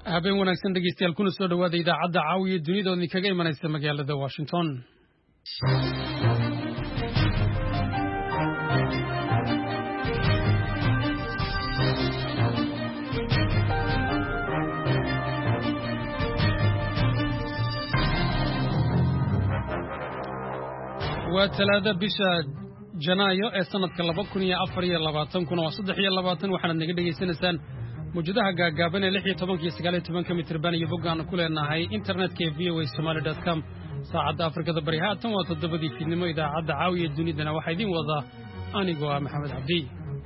habeen wanaagsan dhegeystayaal kuna soo dhawaada idaacadda caawiya dunida oo idinkaga imanaysa magaalada Washington. waa talaada bisha Janaayo ee sanadka 2024 kuna waa 23 waxaad naga dhageysanaysaan mujadaha gaagaaban ee 16 iyo 19 mitir baan iyo boggaan ku leenahay internetka ee voasomali.com saacadda Afrikada bari haatan waa 7 fiidnimo idaacadda caawiya dunidana waxa idin wada anigoo ah Maxamed Cabdi.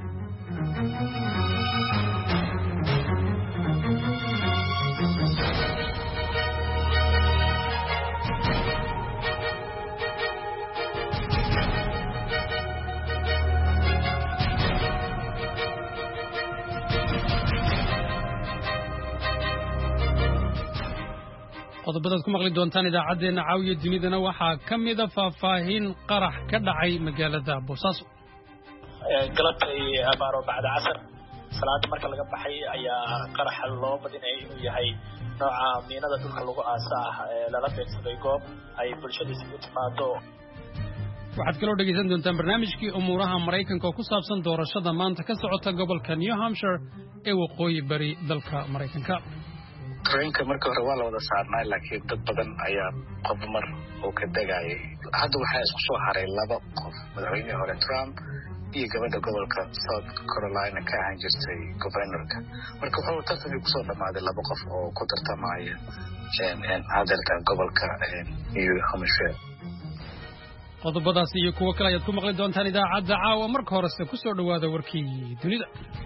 qodobadaad ku maqli doontaan idaacadeena caawiya dunidana waxaa kamid ah faahfaahin qarax ka dhacay magaalada Boosaaso. galabtay abaaro bacda casar salaada marka laga baxay ayaa qarax loo badinay inuu yahay nooca miinada dhulka lagu aasaa lala beegsaday goob ay bulshada isugu timaado. waxaad kaloo dhegeysan doontaan barnaamijkii umuuraha Mareykanka oo ku saabsan doorashada maanta ka socota gobolka New Hampshire ee waqooyi bari dalka Mareykanka. Treenka markii hore waa la wada saarnay laakiin dad badan ayaa qof mar oo ka dagayay. Hadda waxaa isku soo haray laba qof, madaxweynihii hore Trump iyo gabadha gobolka South Carolina ka ahaan jirtay governorka. Marka wuxuu tartan ku soo dhamaaday laba qof oo ku tartamaya hadalka gobolka New Hampshire. qodobadaas iyo kuwa kale ayaad ku maqli doontaan idaacadda caawa marka horese ku soo dhawaada warkii dunida.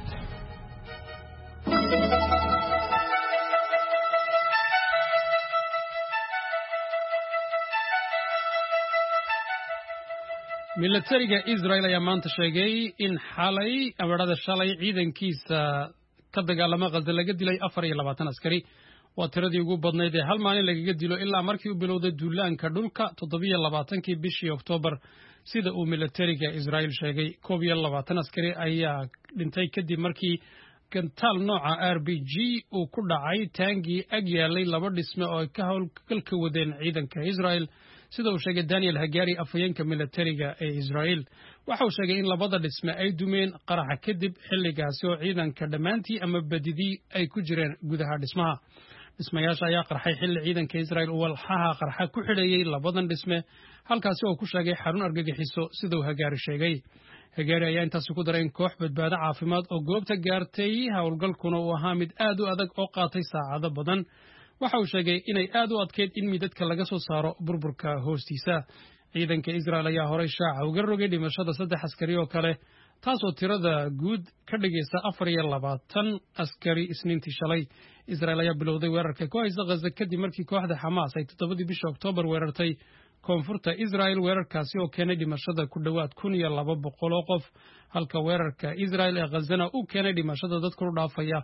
militariga Israel ayaa maanta sheegay in shalay ciidankiisa ka dagaalama Gaza laga dilay 24 askari waa tiradii ugu badnayd ee hal maalin lagaga dilo ilaa markii uu bilowday duulaanka dhulka 27kii bishii Oktoobar sida uu militariga Israel sheegay 22 askari ayaa dhintay kadib markii gantaal nooca RPG uu ku dhacay taangi ag yaalay laba dhisme oo ka howlgalka wadeen ciidanka Israel sida uu sheegay Daniel Hagari afhayeenka militariga ee Israel waxa uu sheegay in labada dhisme ay dumeen qaraxa kadib xilligaas oo ciidanka dhamaantii ama badidii ay ku jireen gudaha dhismaha. dhismayaasha ayaa qarxay xilli ciidanka Israel uu walxaha qarxa ku xidheeyay labadan dhisme halkaas oo ku sheegay xarun argagixiso sida uu Hagari sheegay. Hagari ayaa intaas ku daray in koox badbaado caafimaad oo goobta gaartay howlgalkuna uu ahaa mid aad u adag oo qaatay saacado badan. waxa uu sheegay inay aad u adkeyd in midadka laga soo saaro burburka hoostiisa. ciidanka Israel ayaa horay shaaca uga rogay dhimashada 3 askari oo kale taas oo tirada guud ka dhigaysa 24 askari isniintii shalay. Israel ayaa bilowday weerarka ku haysta Gaza kadib markii kooxda Hamas ay 7 bishii Oktoobar weerartay koonfurta Israel weerarkaasi oo keenay dhimashada ku dhawaad 1200 qof halka weerarka Israel ee Gazana uu keenay dhimashada dad ku dhaafaya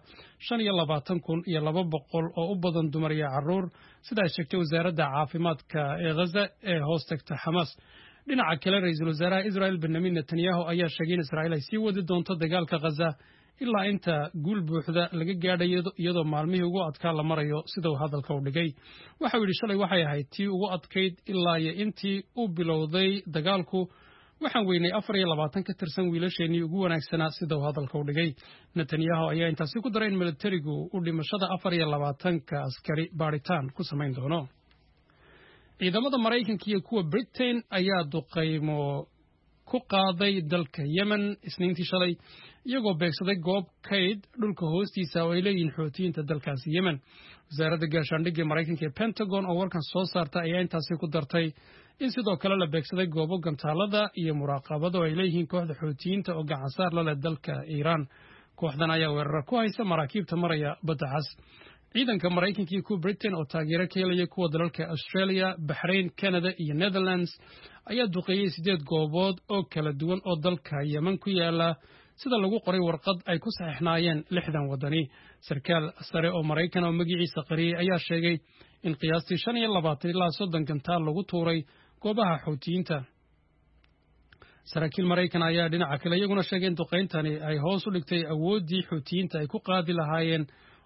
25200 oo u badan dumar iyo carruur sida ay sheegtay wasaaradda caafimaadka ee Gaza ee hoos tagta Hamas. dhinaca kale ra'iisul wasaaraha Israel Benjamin Netanyahu ayaa sheegay in Israel ay sii wadi doonto dagaalka Gaza ilaa inta guul buuxda laga gaadhayo iyadoo maalmihii ugu adkaa la marayo sida uu hadalka u dhigay. waxa uu yidhi shalay waxay ahayd tii ugu adkayd ilaa iyo intii uu bilowday dagaalku waxaan weynay 24 ka tirsan wiilasheenii ugu wanaagsanaa sida uu hadalka u dhigay. Netanyahu ayaa intaasi ku daray in militarigu uu dhimashada 24 askari baaritaan ku samayn doono. ciidamada Mareykanka iyo kuwa Britain ayaa duqeymo ku qaaday dalka Yemen isniintii shalay iyagoo beegsaday goob kayd dhulka hoostiisa oo ay leeyihiin xoutiyiinta dalkaasi Yemen. wasaaradda gaashaandhigga Mareykanka ee Pentagon oo warkan soo saartay ayaa intaasi ku dartay in sidoo kale la beegsaday goobo gantaalada iyo muraaqabada oo ay leeyihiin kooxda xoutiyiinta oo gacan saar la leh dalka Iran. kooxdan ayaa weerar ku haysa maraakiibta maraya badda cas. ciidanka Mareykanka iyo kuwa Britain oo taageero ka helaya kuwa dalalka Australia, Bahrain, Canada iyo Netherlands ayaa duqeeyay 8 goobood oo kala duwan oo dalka Yemen ku yaala sida lagu qoray warqad ay ku saxiixnaayeen 60 wadani. sarkaal sare oo Mareykan oo magaciisa qariyay ayaa sheegay in qiyaastii 25 ilaa 30 gantaal lagu tuuray goobaha xoutiyiinta. saraakiil Mareykan ayaa dhinaca kale iyaguna sheegay in duqeyntani ay hoos u dhigtay awoodii xoutiyiinta ay ku qaadi lahaayeen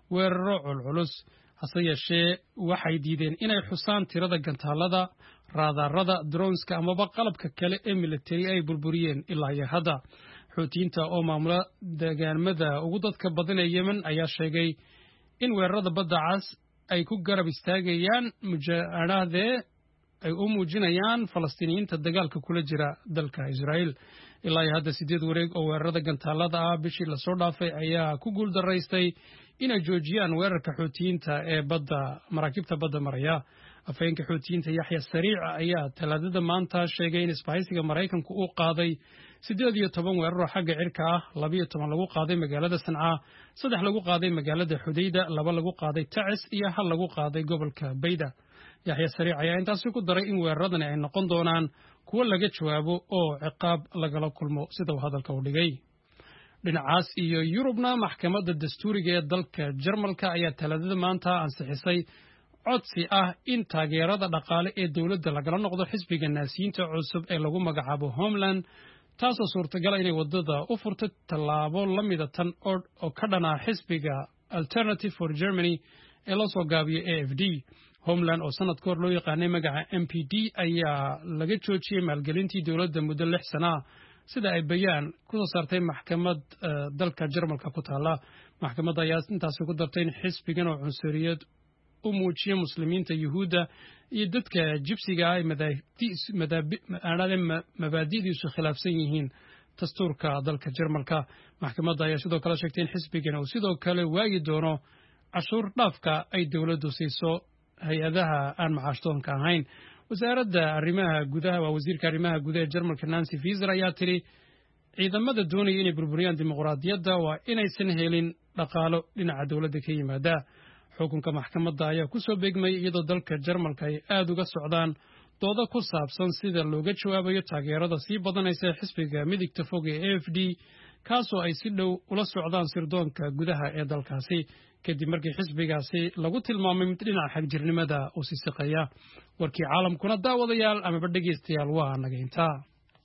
weeraro culculus hase yeeshee waxay diideen inay xusaan tirada gantaalada raadarada droneska amaba qalabka kale ee military ay burburiyeen ilaa iyo hadda xuutiyiinta oo maamula deegaanada ugu dadka badan ee yemen ayaa sheegay in weerarada badda cas ay ku garab istaagayaan mujaahadee ay u muujinayaan falastiiniyiinta dagaalka kula jira dalka Israa'iil ilaa iyo hadda 8 wareeg oo weerarada gantaalada ah bishii la soo dhaafay ayaa ku guul daraystay inay joojiyaan weerarka xuutiyiinta ee badda maraakiibta badda maraya afayeenka xuutiyiinta Yaxya Sariic ayaa talaadada maanta sheegay in isbahaysiga Mareykanku uu qaaday 18 weerar xagga cirka ah 12 lagu qaaday magaalada Sanca 3 lagu qaaday magaalada Xudayda 2 lagu qaaday Tacis iyo 1 lagu qaaday gobolka Bayda Yaxya Sariic ayaa intaas ku daray in weeraradan ay noqon doonaan kuwa laga jawaabo oo ciqaab lagala kulmo sida uu hadalka u dhigay dhinacaas iyo Yurubna maxkamadda dastuuriga ee dalka Jarmalka ayaa talaadada maanta ansixisay codsi ah in taageerada dhaqaale ee dawladda lagala noqdo xisbiga naasiyiinta cusub ee lagu magacaabo Homeland taasoo suurtagal inay wadada u furto tallaabo la mid ah tan oo ka dhana xisbiga Alternative for Germany ee la soo gaabiyay AFD Homeland oo sanad ka hor loo yaqaanay magaca MPD ayaa laga joojiyay maalgelintii dawladda muddo 6 sano sida ay bayaan ku soo saartay maxkamad dalka Jarmalka ku taala maxkamadda ayaa intaas ku dartay in xisbigan oo cunsuriyad u muujiyay muslimiinta Yuhuudda iyo dadka Jibsiga ay mabaadi'diisu khilaafsan yihiin dastuurka dalka Jarmalka maxkamadda ayaa sidoo kale sheegtay in xisbigan uu sidoo kale waagi doono cashuur dhaafka ay dawladdu siiso hay'adaha aan macaashtoonka ahayn wasaaradda arrimaha gudaha waa wasiirka arrimaha gudaha ee Jarmalka Nancy Faeser ayaa tiri ciidamada doonaya inay burburiyaan dimuqraadiyadda waa inaysan helin dhaqaalo dhinaca dawladda ka yimaada xukunka maxkamadda ayaa ku soo beegmay iyadoo dalka Jarmalka ay aad uga socdaan doodo ku saabsan sida looga jawaabayo taageerada sii badanaysa xisbiga midigta fog ee AFD kaasoo ay si dhow ula socdaan sirdoonka gudaha ee dalkaasi kadib markii xisbigaasi lagu tilmaamay mid dhinaca xagjirnimada uu sisiqaya warkii caalamkuna daawadayaal ama dhageystayaal waa naga intaa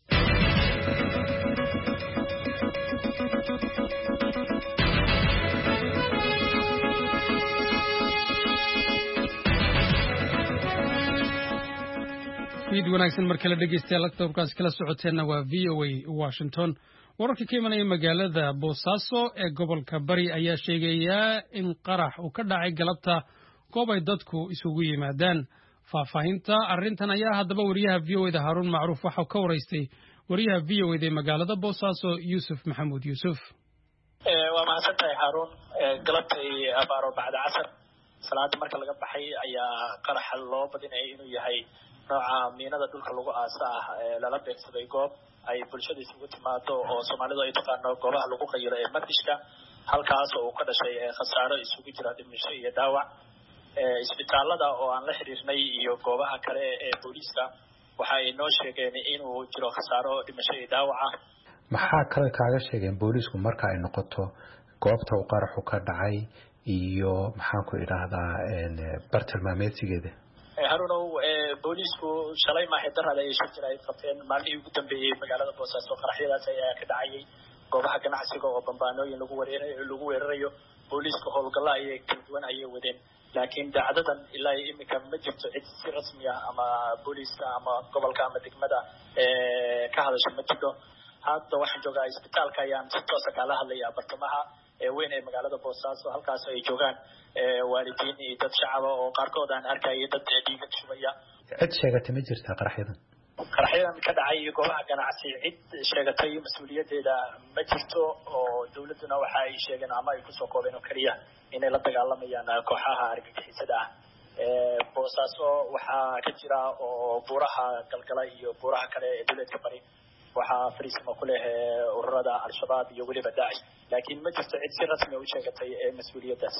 fiid wanaagsan marka la dhageystayaal lagtabkaas kala socoteena waa VOA Washington wararka ka imanaya magaalada Boosaaso ee gobolka Bari ayaa sheegaya in qarax uu ka dhacay galabta goob ay dadku isugu yimaadaan faahfaahinta arrintan ayaa haddaba wariyaha VOA Haruun Macruuf waxa ka wareystay wariyaha VOA ee magaalada Boosaaso Yusuf Maxamuud Yusuf waa mahadsantahay Haruun galabtay abaaro bacda casar salaada marka laga baxay ayaa qarax loo badinay inuu yahay nooca miinada dhulka lagu aasaa lala beegsaday goob ay bulshada isugu timaado oo Soomaalidu ay taqaano goobaha lagu qayro ee Madishka halkaas oo ka dhashay khasaaro isugu jira dhimasho iyo dhaawac isbitaalada oo aan la xiriirnay iyo goobaha kale ee booliska waxa ay noo sheegeen inuu jiro khasaaro dhimasho iyo dhaawac maxaa kale kaaga sheegeen boolisku marka ay noqoto goobta uu qaraxu ka dhacay iyo maxaan ku iraahdaa bartilmaameedsigeeda harunow boolisku shalay maaxdarada ay shir jiray qabteen maalmihii ugu dambeeyay magaalada Boosaaso qaraxyadaas ayaa ka dhacayay goobaha ganacsiga oo bambaanooyin lagu weerarayo boolisku howlgalla ay kala duwan ay wadeen laakiin dacdadan ilaa imika ma jirto cid si rasmi ah ama booliska ama gobolka ama degmada ka hadashay ma jirto hadda waxaan joogaa isbitaalka ayaan si toos ah kala hadlayaa bartamaha weyn ee magaalada Boosaaso halkaas ay joogaan waalidiin iyo dad shacab oo qaarkood aan arkay dad dhiig shubaya cid sheegatay ma jirtaa qaraxyadan ka dhacay goobaha ganacsi cid sheegatay mas'uuliyadeeda ma jirto oo dawladuna waxa ay sheegeen ama ay ku soo koobeen oo kaliya inay la dagaalamayaan kooxaha argagixisada Boosaaso waxa ka jira oo buuraha galgala iyo buuraha kale ee dawladka bari waxa fariismo ku leh ururada al-shabaab iyo waliba Daesh laakiin ma jirto cid si rasmi ah u sheegatay mas'uuliyadaas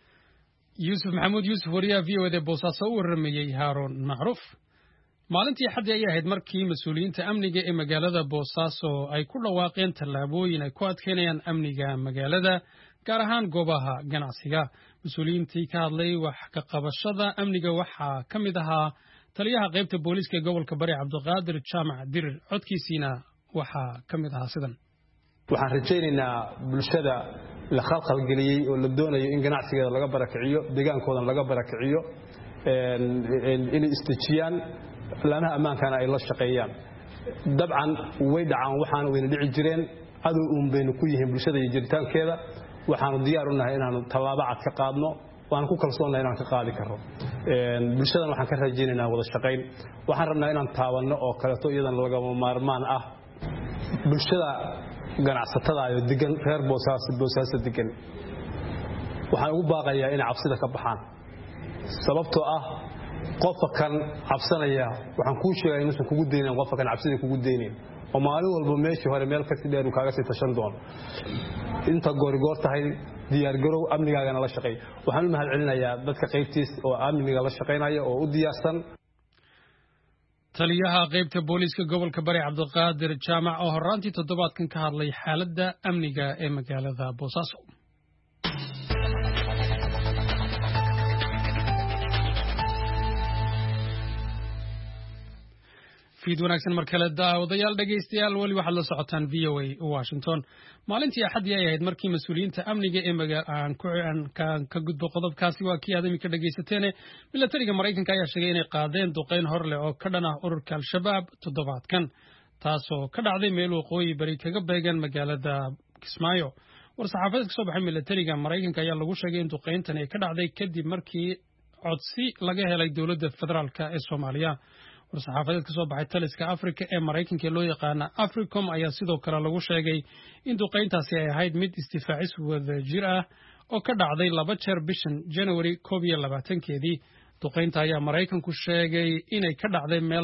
Yusuf Maxamuud Yusuf wariyaha VOA Boosaaso u waramayay Haruun Macruuf maalintii xadii ay ahayd markii mas'uuliyiinta amniga ee magaalada Boosaaso ay ku dhawaaqeen tallaabooyin ay ku adkeynayaan amniga magaalada gaar ahaan goobaha ganacsiga mas'uuliyiintii ka hadlay wax ka qabashada amniga waxa kamid ahaa taliyaha qaybta booliska gobolka Bari Cabdiqaadir Jaamac Dirir codkiisina waxa kamid ahaa sidan waxaan rajaynaynaa bulshada la khalkhal geliyay oo la doonayo in ganacsigeeda laga barakiciyo deegaankoodan laga barakiciyo inay istejiyaan laamaha ammaankana ay la shaqeeyaan dabcan way dhacaan waxaana wayna dhici jireen cadow uun baynu ku yihiin bulshada iyo jiritaankeeda waxaanu diyaar u nahay inaanu tallaabo cad ka qaadno waan ku kalsoonahay inaan ka qaadi karo bulshadan waxaan ka rajaynaynaa wada shaqayn waxaan rabnaa inaan taabanno oo kaleeto iyadan lagama maarmaan ah bulshada ganacsatada iyo degan reer boosaaso degan waxaan ugu baaqayaa inay cabsida ka baxaan sababtoo ah qofka kan cabsanaya waxaan kuu sheegay inuusan kugu deynin qofka kan cabsida kugu deynin oo maalin walba meeshii hore meel kasi dheer uu kaaga sii tashan doono inta goorigoor tahay diyaargarow amnigaagana la shaqeey waxaan u mahadcelinayaa dadka qaybtiis oo amniga la shaqeynaya oo u diyaarsan taliyaha qaybta booliiska gobolka bari cabdiqaadir jaamac oo horaantii toddobaadkan ka hadlay xaaladda amniga ee magaalada boosaaso fiid wanaagsan mar kale daawadayaal dhegaystayaal weli waxaad la socotaan VOA Washington maalintii axadii ay ahayd markii mas'uuliyiinta amniga ee magaalada ka gudbo qodobkaasi waa kii aad imika dhagaysateen militariga Mareykanka ayaa sheegay inay qaadeen duqeyn hor leh oo ka dhan ah ururka al-shabaab toddobaadkan taasoo ka dhacday meel waqooyi bari kaga beegan magaalada Kismaayo war-saxaafadeed ka soo baxay militariga Mareykanka ayaa lagu sheegay in duqeyntan ay ka dhacday kadib markii codsi laga helay dowladda federaalka ee Soomaaliya war-saxaafadeed ka soo baxay taliska Afrika ee Mareykanka loo yaqaan Africom ayaa sidoo kale lagu sheegay in duqeyntaasi ay ahayd mid istifaacis wada jir ah oo ka dhacday 2 jeer bishan January 2022keedii duqeynta ayaa Mareykanku sheegay inay ka dhacday meel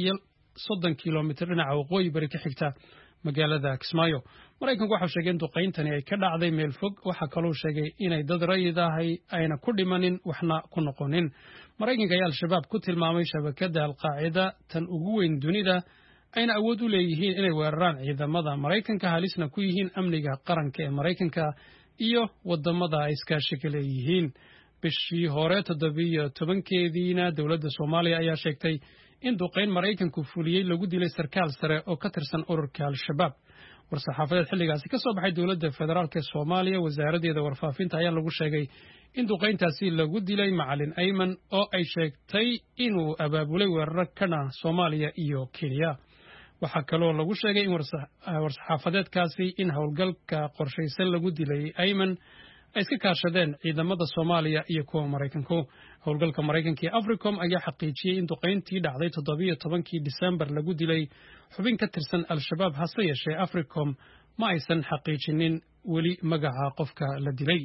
35 kiiloomitir dhinaca waqooyi bari ka xigta magaalada Kismaayo Mareykanku waxa sheegay in duqeyntani ay ka dhacday meel fog waxa kaloo sheegay inay dad rayid ahay ayna ku dhimanin waxna ku noqonin Mareykanka ayaa al-shabaab ku tilmaamay shabakada al-qaacida tan ugu weyn dunida ayna awood u leeyihiin inay weeraraan ciidamada Mareykanka halisna ku yihiin amniga qaranka ee Mareykanka iyo wadamada ay iskaashiga leeyihiin bishii hore 17keediina dowladda Soomaaliya ayaa sheegtay in duqeyn Mareykanku fuliyay lagu dilay sarkaal sare oo ka tirsan ururka al-shabaab war-saxaafadeed xilligaasi ka soo baxay dowladda federaalka ee Soomaaliya wasaaradeeda warfaafinta ayaa lagu sheegay in duqeyntaasi lagu dilay macalin Ayman oo ay sheegtay inuu abaabulay weerar kana Soomaaliya iyo Kenya waxa kaloo lagu sheegay in war-saxaafadeedkaasi in howlgalka qorshaysan lagu dilay Ayman ay iska kaashadeen ciidamada Soomaaliya iyo kuwa Mareykanku howlgalka Mareykanka ee Africom ayaa xaqiijiyay in duqeyntii dhacday 17kii December lagu dilay xubin ka tirsan al-shabaab hase yeeshee Africom ma aysan xaqiijinin weli magaca qofka la dilay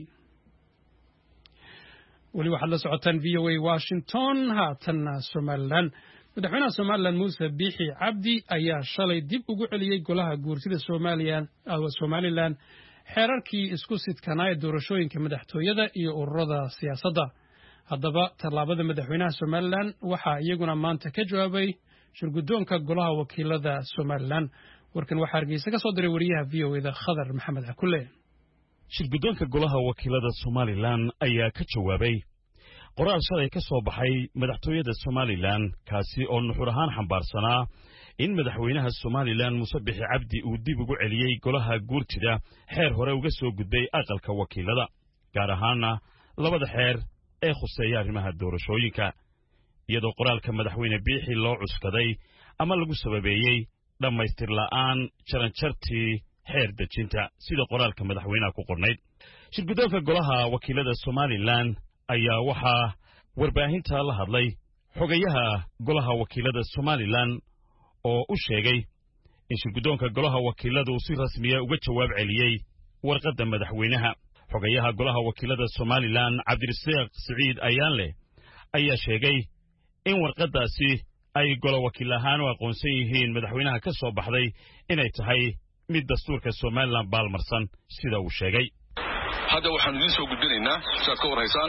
weli waxaad la socotaan VOA Washington haatan Somaliland madaxweynaha Somaliland Muuse Biixi Cabdi ayaa shalay dib ugu celiyay golaha guurtida Somaliland xeerarkii isku sidkanaa ee doorashooyinka madaxtooyada iyo ururada siyaasadda haddaba tallaabada madaxweynaha Somaliland waxaa iyaguna maanta ka jawaabay shirguddoonka golaha wakiilada Somaliland warkan waxaa Hargeysa ka soo diray wariyaha VOA-da Khadar Maxamed Akulle shirguddoonka golaha wakiilada Somaliland ayaa ka jawaabay qoraal shalay ka soo baxay madaxtooyada Somaliland kaasi oo nuxur ahaan xambaarsanaa in madaxweynaha Somaliland Muuse Biixi Cabdi uu dib ugu celiyay golaha guurtida xeer hore uga soo gudbay aqalka wakiilada gaar ahaana labada xeer ee khuseeya arrimaha doorashooyinka iyadoo qoraalka madaxweyne Biixi loo cuskaday ama lagu sababeeyay dhamaystir la'aan jaranjartii xeer dejinta sida qoraalka madaxweynaha ku qornayd shirguddoonka golaha wakiilada Somaliland ayaa waxaa warbaahinta la hadlay xogayaha golaha wakiilada Somaliland oo u sheegay in shirguddoonka golaha wakiiladu si rasmiya uga jawaab celiyay warqadda madaxweynaha xogayaha golaha wakiilada Somaliland Cabdirasaaq Saciid Ayaanle ayaa sheegay in warqaddaasi ay golaha wakiil ahaan u aqoonsan yihiin madaxweynaha ka soo baxday inay tahay mid dastuurka Somaliland baalmarsan sida uu sheegay hadda waxaan idin soo gudbinaynaa saad ka warhaysaan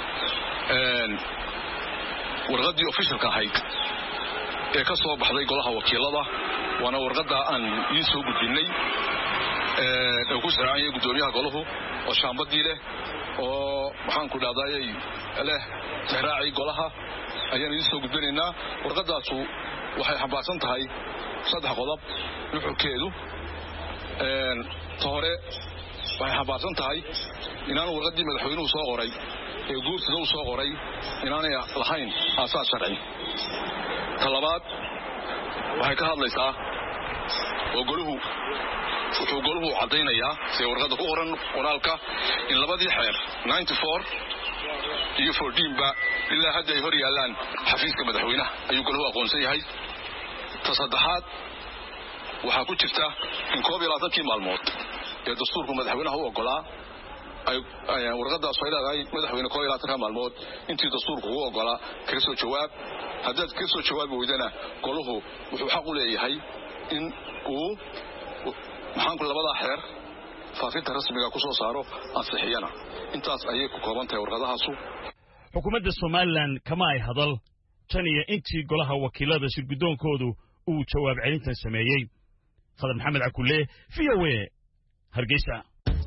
warqaddii officialka ahayd ee ka soo baxday golaha wakiilada waana warqadda aan idin soo gudbinay ee ku saacayay gudoomiyaha golahu oo shaambadii leh oo waxaan ku dhaadayay leh tixraacii golaha ayaan idin soo gudbinaynaa warqaddaasu waxay xambaarsan tahay 3 qodob nuxurkeedu hore waxay xambaarsan tahay inaan warqaddii madaxweynuhu soo qoray ee guurtida u soo qoray inaanay lahayn aasaas sharci. talabaad waxay ka hadlaysaa oo wuxuu goluhu caddaynayaa sida warqadda ku qoran qoraalka in labadii xeer 94 iyo 14ba ilaa hadda ay hor yaallaan xafiiska madaxweynaha ayuu goluhu aqoonsan yahay. tasaddexaad waxaa ku jirta in 21 maalmood ee dastuurku madaxweynaha u ogolaa ay warqaddaas ay leedahay madaxweyne 21 maalmood intii dastuurku u ogolaa kaga soo jawaab. haddaad kaga soo jawaabi weydana goluhu wuxuu xaq u leeyahay in uu labadaa xeer faafinta rasmiga ku soo saaro ansixiyana. intaas ayay ku kooban tahay warqadahaasu. xukuumadda Somaliland kama ay hadal tan iyo intii golaha wakiilada shirgudoonkoodu uu jawaab celintan sameeyey. Khadar Maxamed Cakulle, VOA, Hargeysa.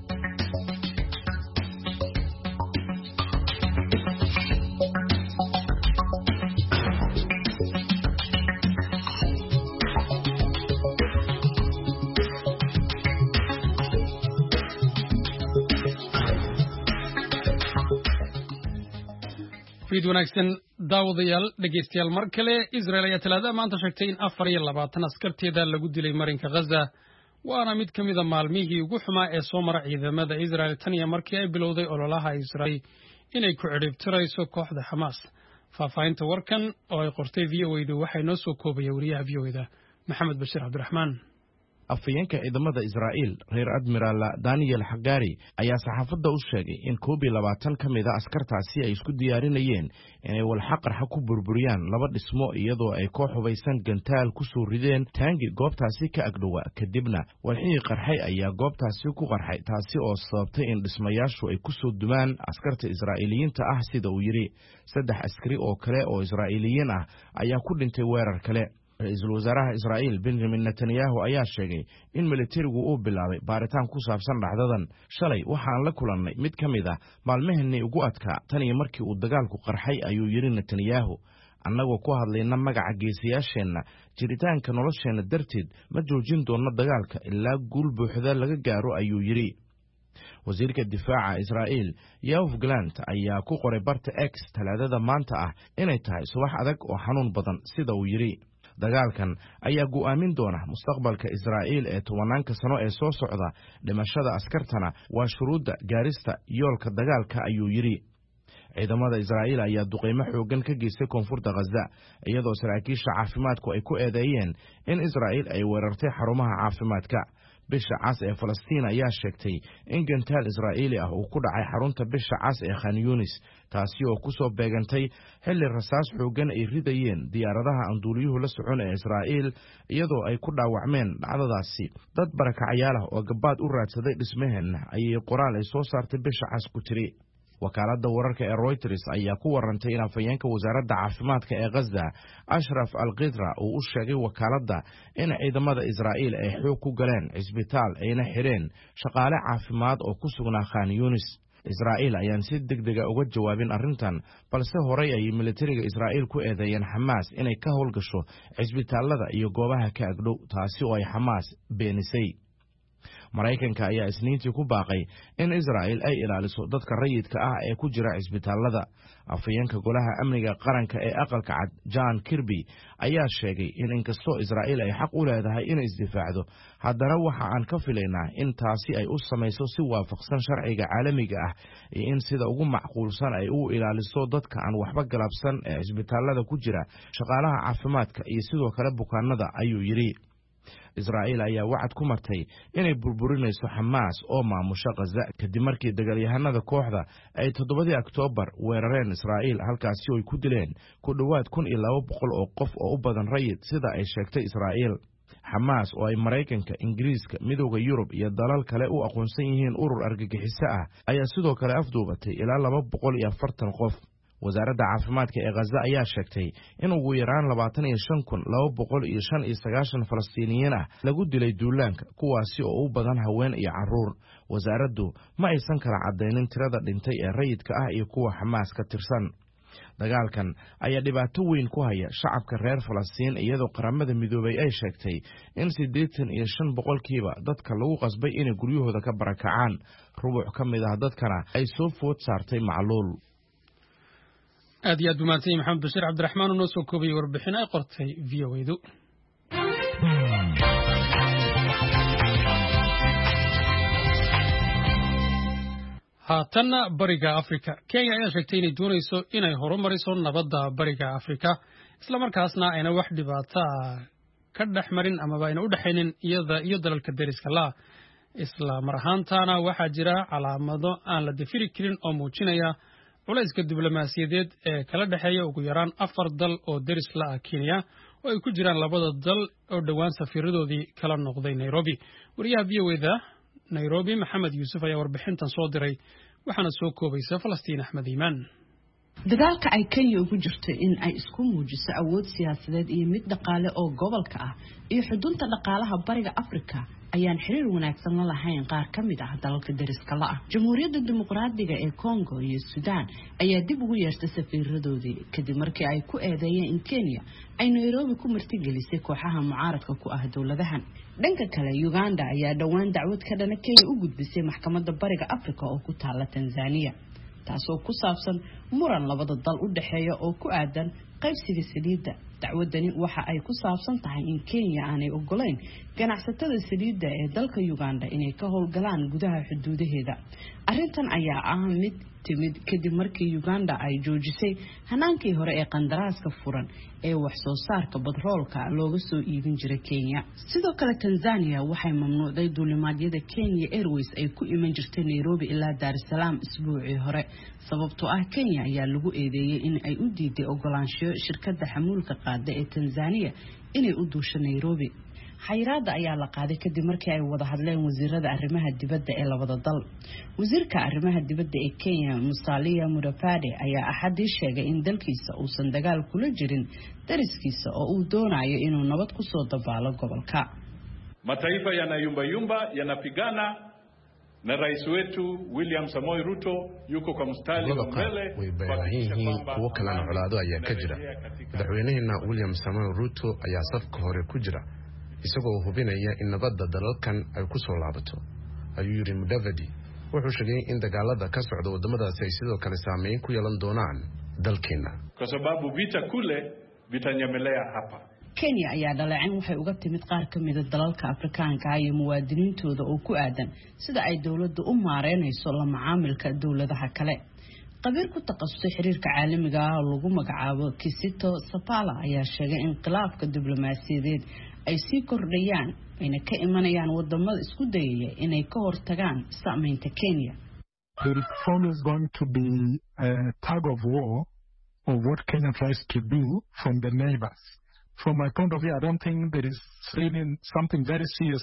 fiid wanaagsan daawadayaal dhegeystayaal mar kale Israel ayaa talaada maanta sheegtay in 24 askarteeda lagu dilay marinka Gaza waana mid kamid ah maalmihii ugu xumaa ee soo mara ciidamada Israel tan iyo markii ay bilowday ololaha Israel inay ku ciribtirayso kooxda Hamas. Faafahinta warkan oo ay qortay VOA-da waxay noo soo koobay wariyaha VOA-da Maxamed Bashir Cabdiraxmaan. afayeenka ciidamada Israa'iil reer admiral Daniel Hagari ayaa saxaafadda u sheegay in 12 ka mid ah askartaasi ay isku diyaarinayeen inay walxaqarxa ku burburiyaan laba dhismo iyadoo ay koox hubaysan gantaal ku soo rideen taangi goobtaasi ka agdhowa kadibna walxii qarxay ayaa goobtaasi ku qarxay taasi oo sababtay in dhismayaashu ay ku soo dumaan askarta Israa'iiliyiinta ah sida uu yiri. 3 askari oo kale oo Israa'iiliyiin ah ayaa ku dhintay weerar kale. Ra'iisul Wasaaraha Israa'iil Benjamin Netanyahu ayaa sheegay in militarigu uu bilaabay baaritaan ku saabsan dhacdadan. Shalay waxaan la kulannay mid ka mid ah maalmaheenii ugu adkaa tan iyo markii uu dagaalku qarxay ayuu yiri Netanyahu. annagoo ku hadlayna magaca geesiyaasheenna jiritaanka nolosheenna darteed ma joojin doonno dagaalka ilaa guul buuxda laga gaaro ayuu yiri. wasiirka difaaca Israa'iil Yoav Gallant ayaa ku qoray barta X talaadada maanta ah inay tahay subax adag oo xanuun badan sida uu yiri. dagaalkan ayaa go'aamin doona mustaqbalka Israa'iil ee 10 sano ee soo socda. dhimashada askartana waa shuruudda gaarista yoolka dagaalka ayuu yiri. ciidamada Israa'iil ayaa duqeymo xoogan ka geystay koonfurta Gaza iyadoo saraakiisha caafimaadku ay ku eedeeyeen in Israa'iil ay weerartay xarumaha caafimaadka. bisha cas ee Falastiin ayaa sheegtay in gantaal Israa'iili ah uu ku dhacay xarunta bisha cas ee Khan Yunis taasi oo ku soo beegantay xilli rasaas xoogan ay ridayeen diyaaradaha aan duuliyuhu la socon ee Israa'iil iyadoo ay ku dhaawacmeen dhacdadaasi dad barakacayaal ah oo gabaad u raadsaday dhismaheena ayay qoraal ay soo saartay bisha cas ku tiri. wakaaladda wararka ee Reuters ayaa ku warantay in afayeenka wasaaradda caafimaadka ee Gaza Ashraf Al-Qidra uu u sheegay wakaaladda in ciidamada Israa'iil ay xoog ku galeen cisbitaal ayna xireen shaqaale caafimaad oo ku sugnaa Khan Yunis. Israa'iil ayaan si degdeg ah uga jawaabin arrintan balse horey ay militariga Israa'iil ku eedeeyeen Hamas inay ka howlgasho cisbitaalada iyo goobaha ka agdhow taasi oo ay Hamas beenisay. Maraykanka ayaa isniintii ku baaqay in Israa'iil ay ilaaliso dadka rayidka ah ee ku jira cisbitaalada. afayeenka golaha amniga qaranka ee aqalka cad John Kirby ayaa sheegay in inkastoo Israa'iil ay xaq u leedahay inay isdifaacdo haddana waxa aan ka filaynaa in taasi ay u samayso si waafaqsan sharciga caalamiga ah iyo in sida ugu macquulsan ay u ilaaliso dadka aan waxba galabsan ee cisbitaalada ku jira shaqaalaha caafimaadka iyo sidoo kale bukaanada ayuu yiri. Israa'iil ayaa wacad ku martay inay burburinayso Hamas oo maamusha Gaza kadib markii dagaalyahanada kooxda ay 7 Oktoobar weerareen Israa'iil halkaasi oo ay ku dileen ku dhawaad 1200 oo qof oo u badan rayid sida ay sheegtay Israa'iil. Hamas oo ay Maraykanka, Ingiriiska, Midowga Yurub iyo dalal kale u aqoonsan yihiin urur argagixiso ah ayaa sidoo kale afduubatay ilaa 240 qof. wasaaradda caafimaadka ee Gaza ayaa sheegtay in ugu yaraan 25,295 Falastiiniyiin ah lagu dilay duulaanka kuwaasi oo u badan haween iyo carruur. wasaaraddu ma aysan kala cadaynin tirada dhintay ee rayidka ah iyo kuwa Hamas ka tirsan. dagaalkan ayaa dhibaato weyn ku haya shacabka reer Falastiin iyadoo qaramada midoobay ay sheegtay in 85% dadka lagu qasbay inay guryahooda ka barakacaan rubuc ka mid ah dadkana ay soo food saartay macluul. aad iyo aad umaadsan Maxamed Bashiir Cabdiraxmaan oo noo soo koobay warbixin ay qortay VOA-du. haatanna bariga Afrika. Kenya ayaa sheegtay inay doonayso inay horumariso nabadda bariga Afrika isla markaasna ayna wax dhibaato ka dhaxmarin ama ayna u dhaxaynin iyada iyo dalalka deriska la isla mar ahaantaana waxaa jira calaamado aan la dafiri karin oo muujinaya culayska diblomaasiyadeed ee kala dhaxeeya ugu yaraan 4 dal oo deris la ah Kenya oo ay ku jiraan labada dal oo dhawaan safiiradoodii kala noqday Nairobi. wariyaha VOA-da Nairobi Maxamed Yuusuf ayaa warbixintan soo diray waxaana soo koobaysa Falastiin Axmed Iimaan. dagaalka ay Kenya ugu jirto in ay isku muujiso awood siyaasadeed iyo mid dhaqaale oo gobolka ah iyo xudunta dhaqaalaha bariga Afrika ayaan xiriir wanaagsan la lahayn qaar ka mid ah dalalka deriska la ah. Jamhuuriyadda Dimuqraadiga ee Congo iyo Suudaan ayaa dib ugu yeertay safiiradoodii kadib markii ay ku eedeeyeen in Kenya ay Nairobi ku martigelisay kooxaha mucaaradka ku ah dawladahan. dhanka kale Uganda ayaa dhawaan dacwad ka dhana Kenya u gudbisay maxkamadda bariga Afrika oo ku taala Tanzania taasoo ku saabsan muran labada dal u dhaxeeya oo ku aadan qaybsiga saliidda. dacwadani waxa ay ku saabsan tahay in Kenya aanay ogoleyn ganacsatada saliidda ee dalka Uganda inay ka howlgalaan gudaha xuduudaheeda. arrintan ayaa ah mid timid kadib markii Uganda ay joojisay hanaankii hore ee qandaraaska furan ee wax soo saarka batroolka looga soo iibin jiray Kenya. sidoo kale Tanzania waxay mamnuucday duulimaadyada Kenya Airways ay ku iman jirtay Nairobi ilaa Dar es Salaam isbuucii hore sababtoo ah Kenya ayaa lagu eedeeyay in ay u diiday ogolaansho shirkadda xamuulka qaada ee Tanzania inay u duusho Nairobi. xayiraada ayaa la qaaday kadib markii ay wada hadleen wasiirada arrimaha dibadda ee labada dal. wasiirka arrimaha dibadda ee Kenya Musalia Mudavadi ayaa Axadii sheegay in dalkiisa uusan dagaal kula jirin dariskiisa oo uu doonayo inuu nabad ku soo dabaalo gobolka. mataifa yanayumba yanapigana na rais wetu William Samoei Ruto yuko kwa mstari wa mbele way baahiyiin kuwa kala colaado ayaa ka jira. madaxweynaheena William Samoei Ruto ayaa safka hore ku jira isagoo hubinaya in nabadda dalalkan ay ku soo laabato ayuu yiri Mudavadi. wuxuu sheegay in dagaalada ka socda wadamadaasi ay sidoo kale saameyn ku yeelan doonaan dalkeena kwa sababu vita kule vitanyemelea hapa. Kenya ayaa dhaleecin waxay uga timid qaar ka mid ah dalalka Afrikaanka iyo muwaadiniintooda oo ku aadan sida ay dawladdu u maareynayso la macaamilka dawladaha kale. qabiir ku takhasusay xiriirka caalamiga ah oo lagu magacaabo Kisito Sapala ayaa sheegay in khilaafka diblomaasiyadeed ay sii kordhayaan ayna ka imanayaan wadamada isku dayaya inay ka hortagaan saameynta Kenya. There is always going to be a tug of war of what Kenya tries to do from the neighbors. From my point of view, I don't think there is really something very serious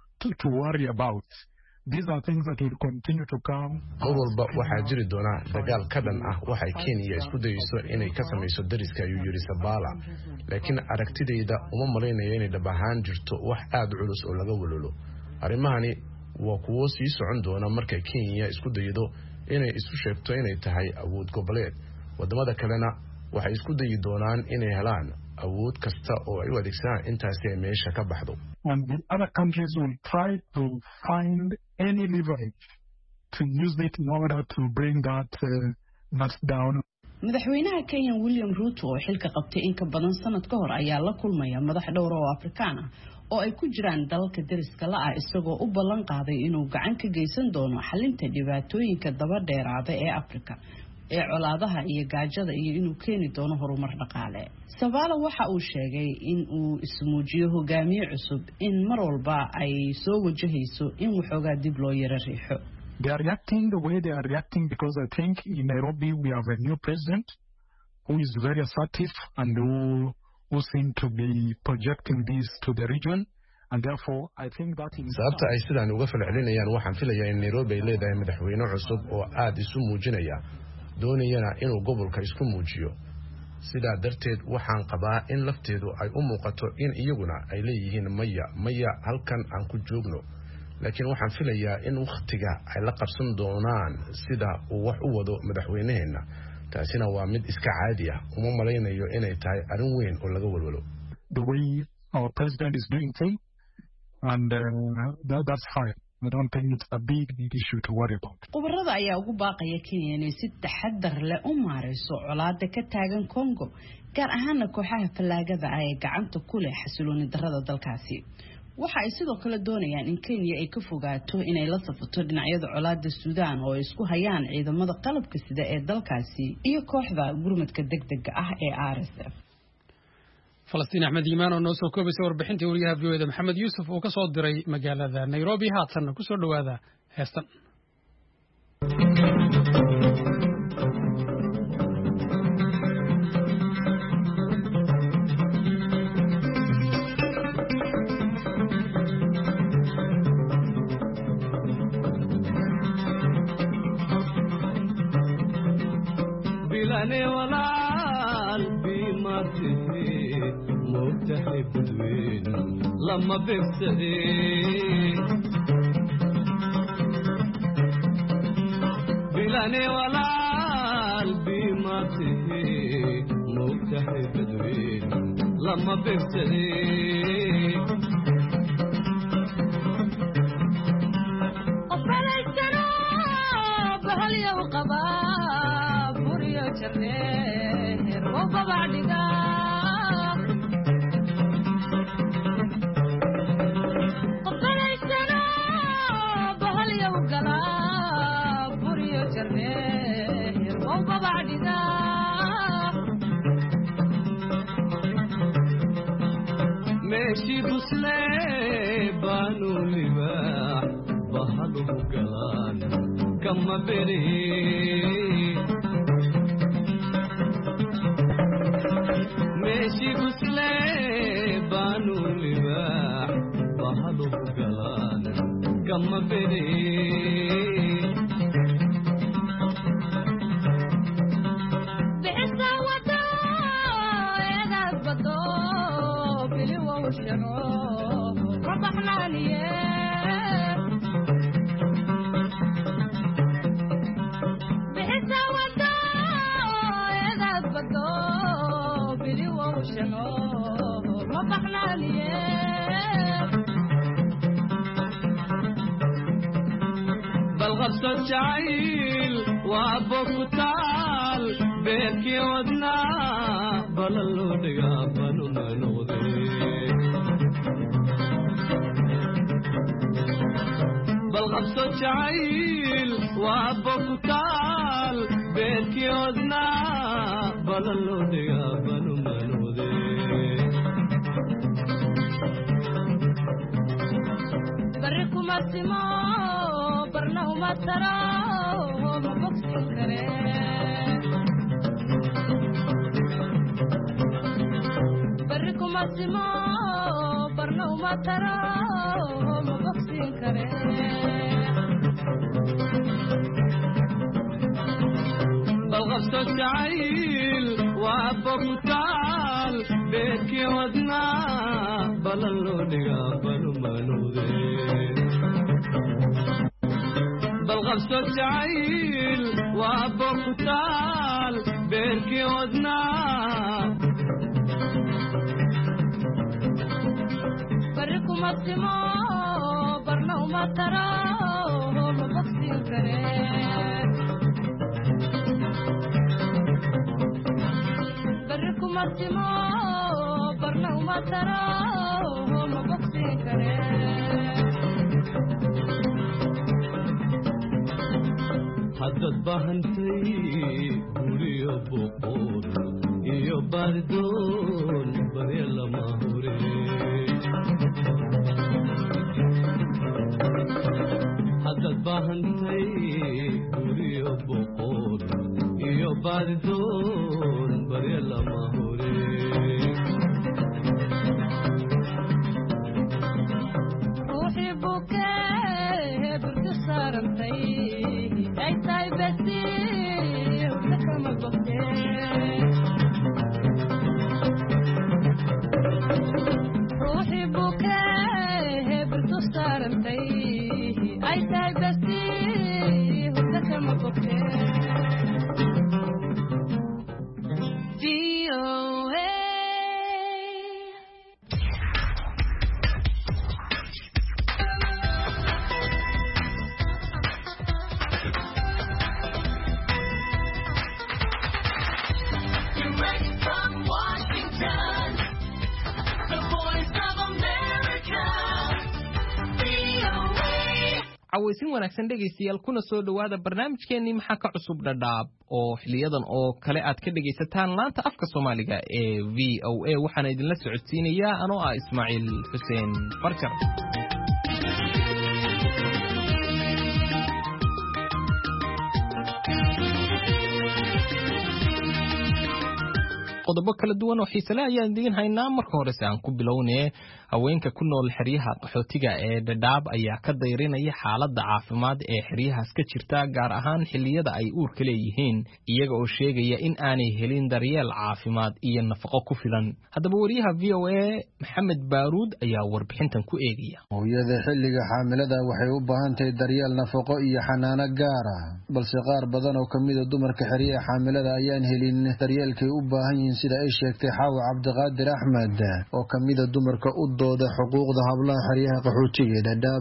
to worry about. These are things that will continue to come. Walba waxaa jiri doona dagaal ka dhan ah waxay Kenya isku dayayso inay ka samayso dariska ayuu yiri Sabala. laakiin aragtidayda uma maleynayo inay dhabahaan jirto wax aad culus oo laga walalo. arrimahani waa kuwo sii socon doona markay Kenya isku daydo inay isu sheegto inay tahay awood goboleed. wadamada kalena waxay isku dayi doonaan inay helaan awood kasta oo ay u adeegsadaan intaas ay meesha ka baxdo. And the other countries will try to find any leverage to use it in order to bring that down. madaxweynaha Kenya William Ruto oo xilka qabtay in ka badan sanad ka hor ayaa la kulmaya madax dhowr oo Afrikaan ah oo ay ku jiraan dalalka deriska la ah isagoo u ballan qaaday inuu gacan ka geysan doono xalinta dhibaatooyinka daba dheeraada ee Afrika ee colaadaha iyo gaajada iyo inuu keeni doono horumar dhaqaale. Sabala waxa uu sheegay in uu ismuujiyo hogaamiye cusub in mar walba ay soo wajahayso in waxoogaa dib loo yara riixo. They are reacting the way they are reacting because I think in Nairobi we have a new president who is very assertive and who seem to be projecting this to the region. And therefore I think that in sababta ay sidaan uga falcelinayaan waxaan filayaa in Nairobi ay leedahay madaxweyne cusub oo aad isu muujinaya doonayana inuu gobolka isku muujiyo. sidaa darteed waxaan qabaa in lafteedu ay u muuqato in iyaguna ay leeyihiin maya halkan aan ku joogno. laakiin waxaan filayaa in waqtiga ay la qabsan doonaan sida uu wax u wado madaxweynaheena taasina waa mid iska caadi ah uma malaynayo inay tahay arrin weyn oo laga walwalo. The way our president is doing things, and that's fine. I don't think it's a big issue to worry about. Qubarada ayaa ugu baaqaya Kenya inay si taxadar leh u maareyso colaadda ka taagan Congo, gaar ahaan kooxaha falaagada ay gacanta ku leh xasilooni darrada dalkaasi. Waxa ay sidoo kale doonayaan in Kenya ay ka fogaato inay la safato dhinacyada colaadda Suudaan oo isku hayaan ciidamada qalabka sida ee dalkaasi iyo kooxda gurmadka degdega ah ee RSF. Falastiin Axmed Iimaan oo noo soo koobay warbixintii wariyaha VOA Maxamed Yuusuf oo ka soo diray magaalada Nairobi haatan ku soo dhawaada heestan. bilane walaal bimarti متحب الوين لما بيبتدي بلاني ولا قلبي ما تهي متحب الوين لما بيبتدي قبل الجنوب هل يوقبا بريو جرير وبعد ماشي بسلي بانو لباح بحلو قلان كما بري ماشي بسلي بانو لباح بحلو قلان كما بري بالغصة جعيل وابوك تعال بيركي ودنا بلالو دقابنو منوذي بالغصة جعيل وابوك تعال بيركي ودنا بلالو دقابنو منوذي بركو مرسمو برناو ما تراو ما بقسم كريم بركو مرسمو برناو ما تراو ما بقسم كريم بالغصة جعيل وابوك تعال بيكي ودنا بلالو دقابنو منوذي بالغصة جعيل وابوك تعال بيكي ودنا بركو مرسمو برناو ما تراو ما بقسم كريم بركو مرسمو برناو ما تراو ما بقسم كريم حدد بهنتي بوري بقول يو باردون بريلا ماهوري حدد بهنتي بوري بقول يو باردون بريلا ماهوري روحي بوكي برد صارمتي اي طيبتي ولكم البوكي روحي بوكي برد صارمتي اي طيبتي ولكم البوكي cawaysin wanaagsan dhegaystayaal kuna soo dhowaada barnaamijkeennii maxaa ka cusub dhadhaab oo xiliyadan oo kale aad ka dhegaysataan laanta afka soomaaliga ee VOA waxaana idinla socodsiinayaa anoo ah Ismaaciil Xuseen Farjar. qodobo kala duwan oo xiiso leh ayaan idin haynaa. marka hore aan ku bilownay haweenka ku nool xeryaha qaxootiga ee Dadaab ayaa ka dayrinaya xaaladda caafimaad ee xeryahaas ka jirta gaar ahaan xilliyada ay uurka leeyihiin iyaga oo sheegaya in aanay helin daryeel caafimaad iyo nafaqo ku filan. haddaba wariyaha VOA Maxamed Baaruud ayaa warbixintan ku eegaya. hooyada xilliga xaamilada waxay u baahan tahay daryeel nafaqo iyo xanaano gaar ah balse qaar badan oo kamid ah dumarka xeryaha xaamilada ayaan helin daryeelkay u baahan yihiin sida ay sheegtay Xaawa Cabdiqaadir Axmed oo kamid ah dumarka u dooda xuquuqda hablaha xeryaha qaxootiga ee Dadaab.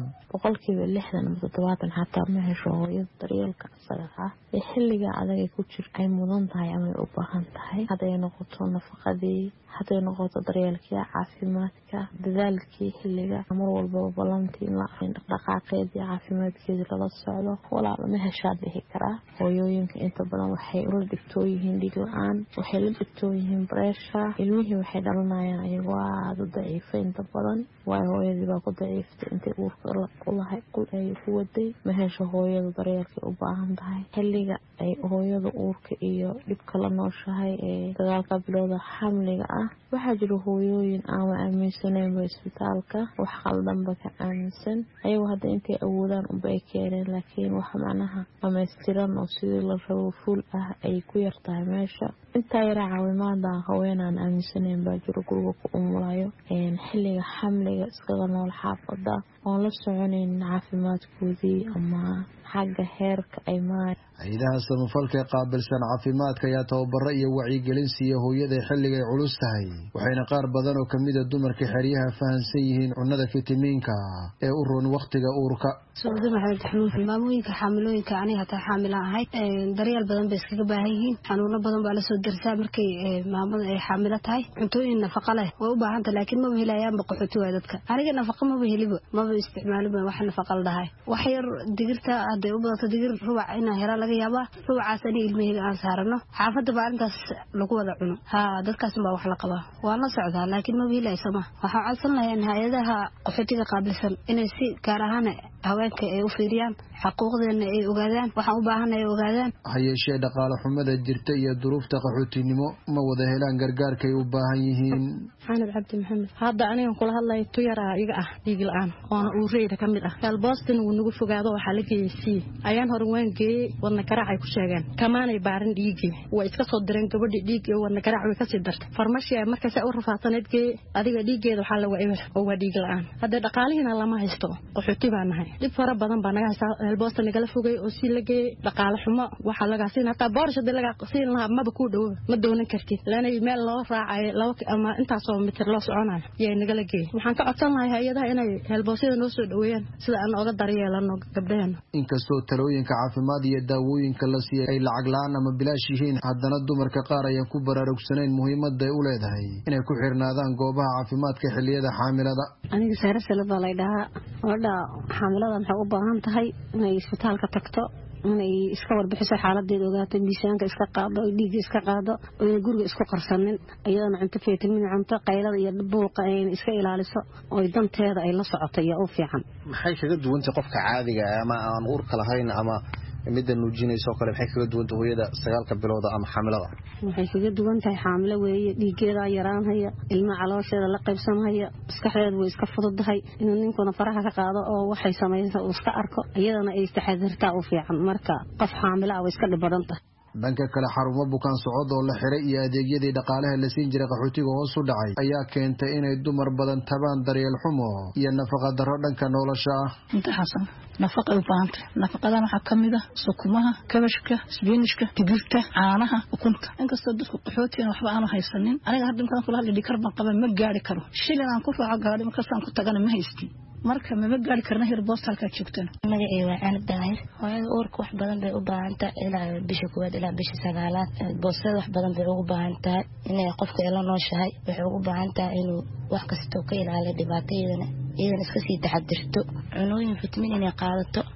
70% xataa ma hesho hooyada daryeelka asaga ah ee xilliga adag ay ku jirto ay mudan tahay ama ay u baahan tahay haday noqoto nafaqadii haday noqoto daryeelkii caafimaadka dadaalkii xilliga mar walba balantii la dhaqaaqeedii caafimaadkeeda la socdo walaal ma heshaa dhihi karaa. hooyooyinka inta badan waxay u dhigtooyihiin dhig la'aan waxay la dhigtooyihiin pressure ilmihii waxay dhalanayaan ayagoo aad u daciifay inta badan waayo hooyadii baa ku daciiftay intay uurka lahay qul ay ku waday ma hesho hooyada daryeelkii u baahan tahay xilliga ay hooyada uurka iyo dhibka la nooshahay ee dagaalka bilowda xamliga ah. waxaa jira hooyooyin aan aaminsaneen isbitaalka wax qaldanba ka aaminsan ayagoo hadda intay awoodaan unba ay keeneen laakiin wax macnaha dhammaystiran oo sidii la rabo fuul ah ay ku yartahay meesha. intaa yara caawimaada haweenaan aaminsaneen baa jiro guriga ku umulayo xilliga xamliga iskaga nool xaafada oon la soconayn caafimaadkoodii ama xagga heerka ay maay. hay'adaha samafalka qaabilsan caafimaadka ayaa tababaro iyo wacyigelin siiya hooyada xilliga ay culus tahay waxayna qaar badan oo kamid ah dumarka xeryaha fahansan yihiin cunnada fitamiinka ee u roon waqtiga uurka. Soomaali maxamed xanuun maamooyinka xaamilooyinka aniga taa xaamila ahayd daryeel badan bay iskaga baahan yihiin xanuuno badan baa la soo darsaa markay maamada ay xaamila tahay cuntooyin nafaqo leh way u baahan tahay laakiin ma helayaan qaxooti waa dadka aniga nafaqo ma helibo ma isticmaalo wax nafaqo lahaay wax yar digirta aday u badato digir ruuc in hera laga yaabaa ruucaas in ilmihii aan saarano xaafada baarintaas lagu wada cuno dadkaas baa wax la qabaa waa la socdaa laakiin ma helayso waxa codsan lahayn hay'adaha qaxootiga qaabilsan inay si gaar ahaan haweenka ay u fiiriyaan xuquuqdeena ay ogaadaan waxa u baahan ay ogaadaan. hayeeshee dhaqaale xumada jirta iyo duruufta qaxootinimo ma wada helaan gargaarkay u baahan yihiin. Xanad Cabdi Maxamed hadda aniga kula hadlay tuyara iga ah dhiig la'aan oo uu reeyda kamid ah kal Boston uu nagu fogaado waxa la geeyay ayaan hor waan geeyay wadna garaac ay ku sheegeen kamaanay baarin dhiigi way iska soo direen gabadhii dhiig iyo wadna garaac way ka sii dartay farmashiya markaas ay u rafaasaneed adiga dhiigeeda waxa la wacay oo waa dhiig la'aan hadda dhaqaalihiina lama haysto qaxooti baan nahay dib fara badan baa naga haysta Boston nagala fogay oo si la geeyay dhaqaale xumo waxa laga siin hata boorshada laga siin lahaa maba ku dhow ma doonan kartid laana email loo raacay laba ama intaas oo mitir loo soconayo yay nagala geeyay waxaan ka codsan lahaa hay'adaha inay helboosida noo soo dhaweeyaan sida aan uga daryeelano gabdhaheena. inkastoo talooyinka caafimaad iyo daawooyinka la siiyay ay lacag la'aan ama bilaash yihiin haddana dumarka qaar ayaan ku baraarugsanayn muhiimadda ay u leedahay inay ku xirnaadaan goobaha caafimaadka xilliyada xaamilada. aniga saara salad baa la dhahaa wada xaamilada waxay u baahan tahay inay isbitaalka tagto inay iska warbixiso xaaladeeda ogaato miisaanka iska qaado dhiigga iska qaado oo guriga isku qarsanin ayadana cunto fitamiin cunto qaylada iyo buuqa ay iska ilaaliso oo danteeda ay la socoto iyo u fiican. maxay kaga duwantay qofka caadiga ah ama aan uurka lahayn ama midda nuujinayso kale maxay kaga duwantay hooyada 9 bilowda ama xaamilada? waxay kaga duwantahay xaamilo weeye dhiiggeeda yaraanaya ilma caloosheeda la qaybsanaya maskaxdeedu way iska fududahay inuu ninkuna faraha ka qaado oo waxay sameeyeen uu iska arko iyadana ay taxadirtaa u fiican marka qof xaamilo ah way iska dhibadanta. dhanka kale xarumo bukaan socod oo la xiray iyo adeegyadii dhaqaalaha la siin jiray qaxootiga hoos u dhacay ayaa keentay inay dumar badan tabaan daryeel xumo iyo nafaqa darro dhanka nolosha ah. inta xasan nafaqa u baahanta nafaqadan waxa kamid ah sukumaha kabashka isbiinishka digirta caanaha ukunta inkastoo dadku qaxootiga waxba aan haysanin aniga hadda intaan kula hadlay dhikar baan qaban ma gaari karo shilin aan ku raaco gaari markaan ku tagana ma haystin marka ma gaari karna hir boostalka joogtana magaceedu waa Aan Daahir hooyada uurka wax badan bay u baahan tahay ilaa bisha koowaad ilaa bisha sagaalaad boostada wax badan bay ugu baahan tahay inay qofka ila nooshahay waxay ugu baahan tahay inuu wax kasta ka ilaaliyo dhibaatooyinka idan iska sii taxadirto cunooyin fitamiin inay qaadato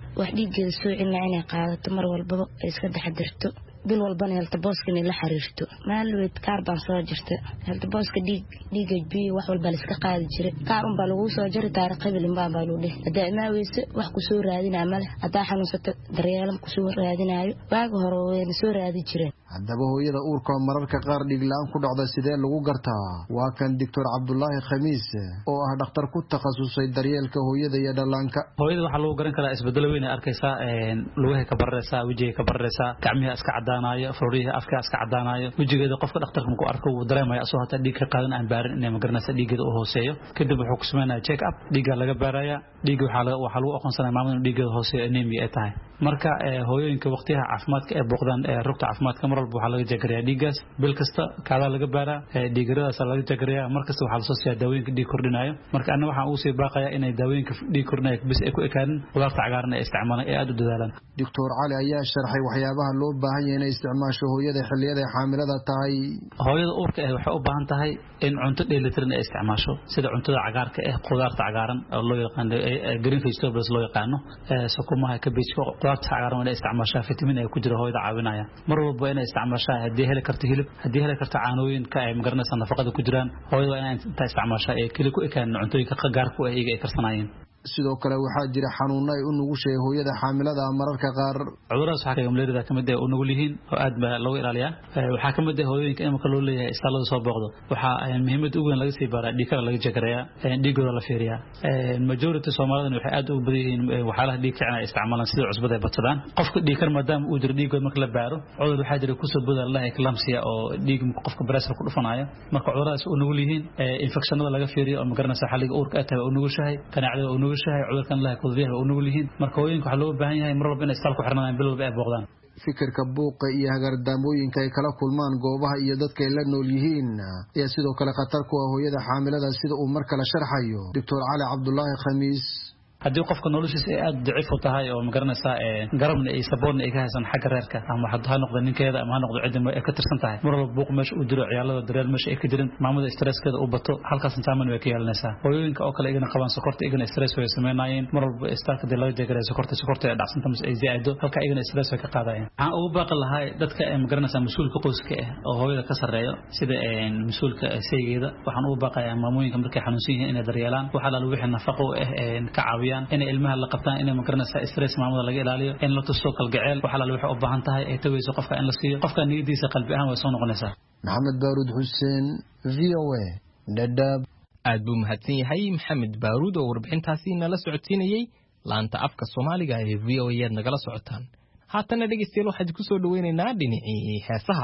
wax dhiiggeeda soo celinaa inay qaadato mar walbaba ay iska taxadirto bil walbana helta booska inay la xiriirto maalweed kaar baan soo jirta helta booska dhiig HB wax walba la iska qaadi jiray kaar un baa lagu soo jari taariikh qabiilin baa loo dheh hadaa imaaweyse wax ku soo raadinaa male hadaa xanuunsato daryeelam ku soo raadinaayo waaga hore way soo raadi jireen haddaba hooyada uurka mararka qaar dhiig la'aan ku dhacda sidee lagu gartaa waa kan Dr. Cabdullaahi Khamiis oo ah dhakhtar ku takhasusay daryeelka hooyada iyo dhallaanka hooyada waxa lagu garan karaa isbedel weyn ay arkaysaa lugaha ka bararaysa wajiga ka bararaysa gacmaha iska cadaanayo furiyaha afka iska cadaanayo wajigeeda qofka dhakhtarka ku arko uu dareemayo asoo hata dhiig ka qaadan aan baarin inay magaranaysa dhiigeeda u hooseeyo kadib wuxuu ku sameeyaa check up dhiiga laga baaraya dhiiga waxa lagu aqoonsanaa maamulka dhiigeeda hooseeyo anemia ay tahay marka hooyooyinka waqtiyaha caafimaadka ee booqdaan rugta caafimaadka mar walba waxa laga jagariyaa dhiigaas bil kasta kaada laga baaraa dhiigiradaas laga jagariyaa markasta waxa la soo siiyaa daawooyinka dhiig kordhinayo marka anna waxaan uu sii baaqayaa inay daawooyinka dhiig kordhinayo bis ay ku ekaanin qudaarta cagaaran ee isticmaalaan ee aad u dadaalaan Dr. Cali ayaa sharxay waxyaabaha loo baahan yahay inay isticmaasho hooyada xilliyada xaamilada tahay hooyada uurka ah waxay u baahan tahay in cunto dheellitiran ay isticmaasho sida cuntada cagaarka ah qudaarta cagaaran oo loo yaqaan green vegetables loo yaqaano sakumaha cabbage qudaarta cagaaran ee isticmaashaa vitamin ay ku jira hooyada caawinaya mar walba inay isticmaashaa hadii heli karto hilib hadii heli karto caanooyin ka ay magaranaysa nafaqada ku jiraan hooyada inay inta isticmaashaa ee kali ku ekaan cuntooyinka gaarka ah iyaga ay karsanayeen sidoo kale waxaa jira xanuuno ay u nugushay hooyada xaamilada mararka qaar cuduradaas waxa ka malaarida kamid ah oo nugul yihiin oo aad baa loo ilaaliyaa waxa kamid ah hooyooyinka imka loo leeyahay isaalada soo booqdo waxa muhiimad ugu weyn laga sii baaraa dhiigga laga jagarayaa dhiigooda la fiiriyaa majority Soomaalida waxay aad u badiyeen waxyaalaha dhiig kicina isticmaalaan sida cusbada ay badsadaan qofka dhiig kar maadaama uu jiro dhiigooda marka la baaro cudur waxa jira ku soo boodaan la eclampsia oo dhiig qofka pressure ku dhufanayo marka cuduradaas oo nugul yihiin infectionada laga fiiriyo oo magaranaysa xalliga uurka ay tahay oo nugushahay qanaacada oo nugushahay cudurkan la kudbiyaha oo nugul yihiin marka hooyinka waxa loo baahan yahay mar walba inay isbitaal ku xirnaan bil walba ay booqdaan fikirka buuqa iyo hagardaamooyinka ay kala kulmaan goobaha iyo dadka ay la nool yihiin ayaa sidoo kale khatar ku ah hooyada xaamilada sida uu mar kale sharxayo Dr. Cali Cabdullaahi Khamiis haddii qofka noloshiisa ay aad daciif u tahay oo magaranaysa garabna ay saboorna ay ka haysan xagga reerka ama ha noqdo ninkeeda ama ha noqdo cidda ay ka tirsan tahay mar walba buuq meesha uu jiro ciyaalada dareel meesha ay ka jirin maamada stresskeeda uu bato halkaas intaaman way ka yeelanaysaa hooyooyinka oo kale igana qabaan sokorta igana stress way sameynayeen mar walba istaarka dee laga jeegaray sokorta ay dhacsanta mas ay zaaido halka igana stress way ka qaadayeen waxaan ugu baaqi lahaa dadka ay magaranaysa mas'uulka qoyska ah oo hooyada ka sareeyo sida mas'uulka saygeeda waxaan ugu baaqayaa maamooyinka markay xanuunsan yihiin inay daryeelaan waxa la wixii nafaqo ah ka caawiyaan in ilmaha la qabtaan inay magaranaysa stress maamada laga ilaaliyo in la tuso kalgaceel waxa la waxa u baahan tahay ay tawayso qofka in la siiyo qofka niyadiisa qalbi ahaan way soo noqonaysaa Maxamed Baaruud Xuseen VOA Dadaab aad buu mahadsan yahay Maxamed Baaruud oo warbixintaasi nala socodsiinayay laanta afka Soomaaliga ee VOA nagala socotaan haatan dhageystayaal waxaan ku soo dhaweynaynaa dhinacii heesaha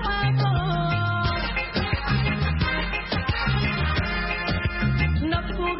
نفسه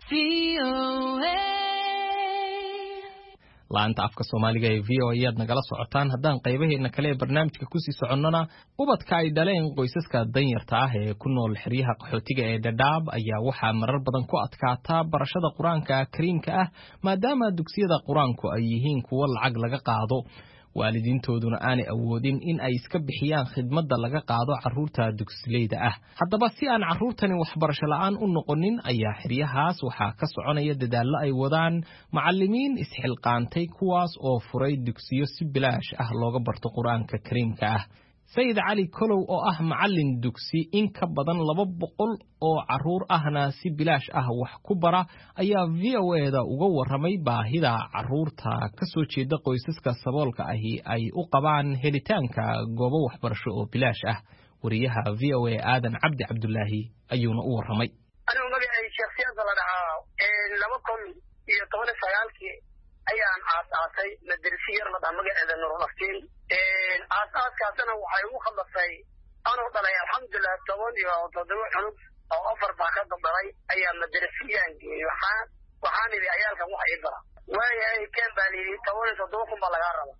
laanta afka Soomaaliga ee VOA aad nagala socotaan haddaan qaybaheena kale ee barnaamijka ku sii soconnana ubadka ay dhaleen qoysaska danyarta ah ee ku nool xeryaha qaxootiga ee Dadaab ayaa waxaa marar badan ku adkaata barashada Quraanka Kariimka ah maadaama dugsiyada Quraanku ay yihiin kuwo lacag laga qaado waalidiintooduna aanay awoodin in ay iska bixiyaan khidmadda laga qaado carruurta dugsileeyda ah haddaba si aan carruurtani waxbarasho la'aan u noqonin ayaa xeryahaas waxaa ka soconaya dadaallo ay wadaan macallimiin isxilqaantay kuwaas oo furay dugsiyo si bilaash ah looga barto Quraanka Kariimka ah Sayid Cali Kolow oo ah macallin dugsi in ka badan 200 oo carruur ahna si bilaash ah wax ku bara ayaa VOA-da uga warramay baahida carruurta ka soo jeeda qoysaska saboolka ahi ay u qabaan helitaanka goobo waxbarasho oo bilaash ah wariyaha VOA Aadan Cabdi Cabdullaahi ayuuna u warramay anigu magacay shakhsiyada la dhahaa 2019 ayaan aasaasay madrasa yar la dhahaa magaceeda Nurul Aftiin aasaskaasna waxay u khaldasay anoo dhalay alxamdulillah 17 cunug oo afar baa ka dambeeyay ayaa madrasiyaan geeyay waxaan idhi ayaalkan wax ay bara waayay kan baaliyi 17 kun baa laga rabaa